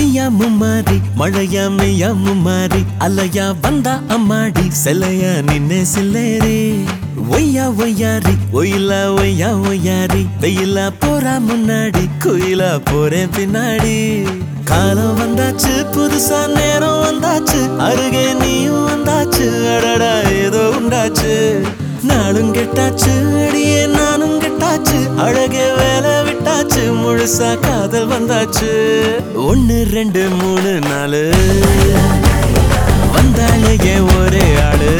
மெய்யா மும்மாரி மழையா மெய்யா மும்மாரி அலையா வந்தா அம்மாடி செல்லையா நின்னே சில்லேரி ஒய்யா ஒய்யாரி ஒயிலா ஒய்யா ஒய்யாரி வெயிலா போறா முன்னாடி குயிலா போறேன் பின்னாடி காலம் வந்தாச்சு புதுசா நேரம் வந்தாச்சு அருகே நீயும் வந்தாச்சு அடடா ஏதோ உண்டாச்சு நாளும் கெட்டாச்சு அடியே நானும் கெட்டாச்சு அழகே வேலை விட்டாச்சு முழுசா காதல் வந்தாச்சு 1 2 3 4 வந்தாலே ஏன் ஒரே ஆளு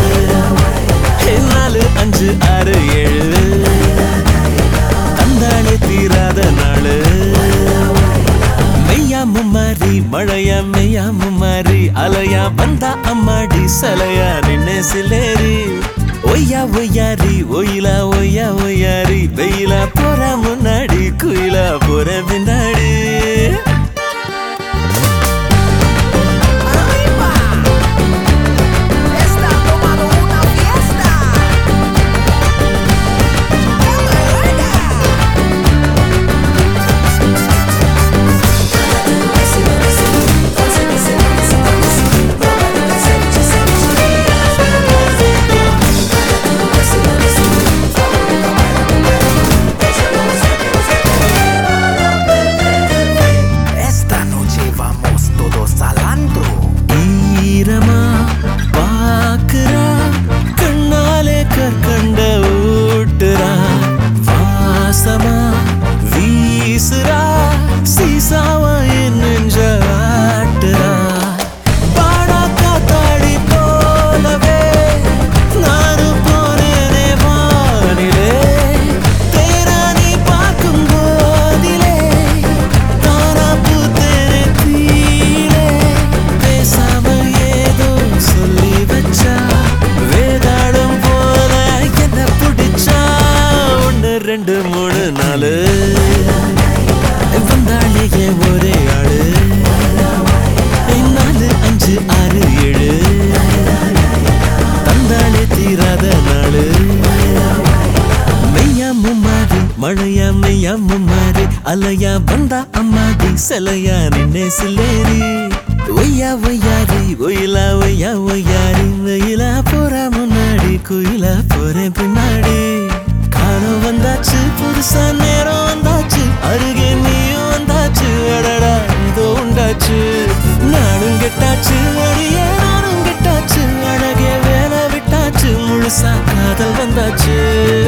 4 5 6 7 தந்தாலே தீராத நாளு மெய்யா மும்மாரி மழையா மெய்யா மும்மாரி அலையா வந்தா அம்மாடி சலையா நின்னே சிலேரி ஒய்யா ஒய்யாரி ஒயிலா ஒய்யா ஒய்யாரி வெயிலா போறா முன்னாடி குயிலா போற பின்னாடி ரெண்டு மூணு நாலு வந்தாலே ஏன் ஒரே ஆளு 4 5 6 7 தந்தாலே தீராத நாளு மெய்யா மும்மாரி மழையா மெய்யா மும்மாரி அலையா வந்தா அம்மாடி செலையா நின்னே சில்லேரி ஒய்யா ஒய்யாரி ஒயிலா ஒய்யா ஒய்யாரி வெயிலா போறா முன்னாடி குயிலா போறேன் பின்னாடி காலம் வந்தாச்சு புதுசா நேரம் வந்தாச்சு அருகே நீயும் வந்தாச்சு அடடா இதோ உண்டாச்சு நானும் கெட்டாச்சு அடியே நானும் கெட்டாச்சு அழகே வேலை விட்டாச்சு முழுசா காதல் வந்தாச்சு